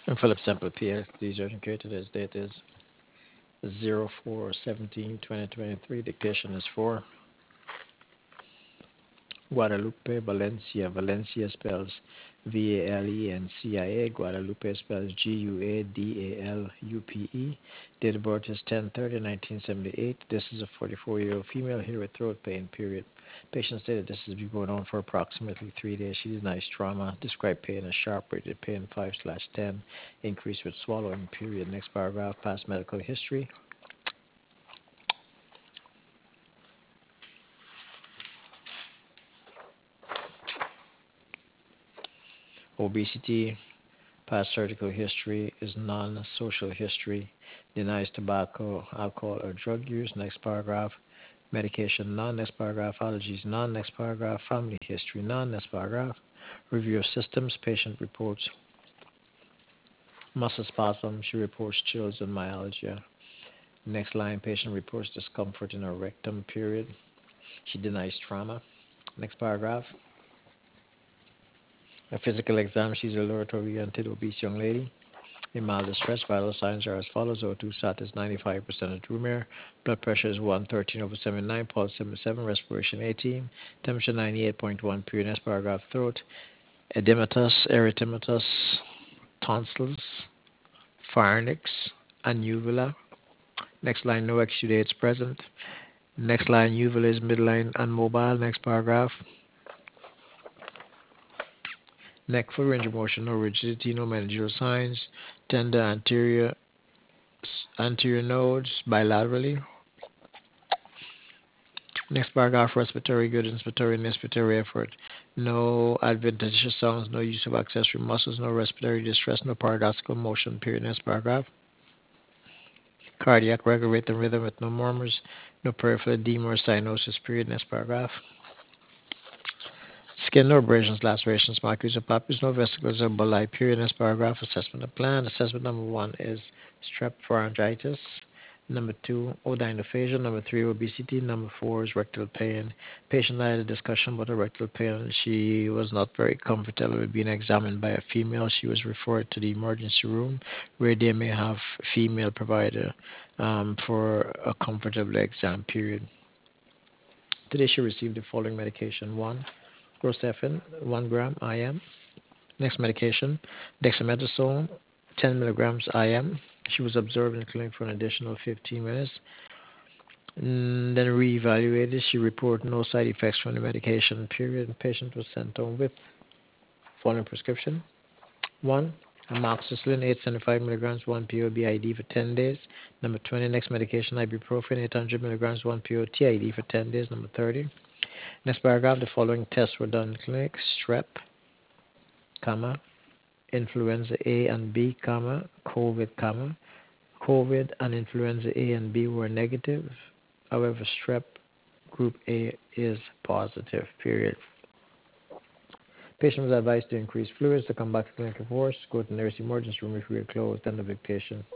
And Philip Sample PS, these urgent care today's date is 04/17/2023. Dictation is for Guadalupe Valencia. Valencia spells Valencia. Guadalupe spells Guadalupe. Date of birth is 10/30/1978. This is a 44-year-old female here with throat pain, period. Patient stated this has been going on for approximately 3 days. She denies trauma. Described pain as sharp, rated pain 5/10. Increase with swallowing, period. Next paragraph, past medical history. Obesity, past surgical history is non-social history. Denies tobacco, alcohol, or drug use. Next paragraph. Medication, none. Next paragraph. Allergies, none. Next paragraph. Family history, none. Next paragraph. Review of systems. Patient reports muscle spasm. She reports chills and myalgia. Next line. Patient reports discomfort in her rectum, period. She denies trauma. Next paragraph. A physical exam. She's a lower-oriented obese young lady. In mild distress, vital signs are as follows. O2 sat is 95% of room air. Blood pressure is 113/79. Pulse 77. Respiration 18. Temperature 98.1. Next paragraph. Throat. Edematous, erythematous, tonsils, pharynx, and uvula. Next line. No exudates present. Next line. Uvula is midline and mobile. Next paragraph. Neck full range of motion. No rigidity. No managerial signs. Tender anterior nodes bilaterally. Next paragraph, respiratory good, inspiratory and expiratory effort. No adventitious sounds, no use of accessory muscles, no respiratory distress, no paradoxical motion, period. Next paragraph. Cardiac regular rate and rhythm with no murmurs, no peripheral edema or cyanosis, period. Next paragraph. Skin, no abrasions, lacerations, markings or papules, no vesicles or bulli, period. Next paragraph. Assessment of plan. Assessment number one is strep pharyngitis. Number two, odynophagia. Number three, obesity. Number four is rectal pain. Patient had a discussion about her rectal pain. She was not very comfortable with being examined by a female. She was referred to the emergency room where they may have female provider for a comfortable exam period. Today she received the following medication. One, Rocephin, 1 gram IM. Next medication, dexamethasone, 10 milligrams IM. She was observed in the clinic for an additional 15 minutes. Then reevaluated. She reported no side effects from the medication. Period. The patient was sent home with following prescription: one, amoxicillin 875 milligrams 1 PO BID for 10 days. Number 20, next medication ibuprofen 800 milligrams 1 PO TID for 10 days. Number 30. Next paragraph, the following tests were done in clinic: strep, comma, influenza A and B, comma, COVID, comma. COVID and influenza A and B were negative. However, strep group A is positive, period. Patient was advised to increase fluids, to come back to clinical force, go to nurse emergency room if we are closed, end of dictation.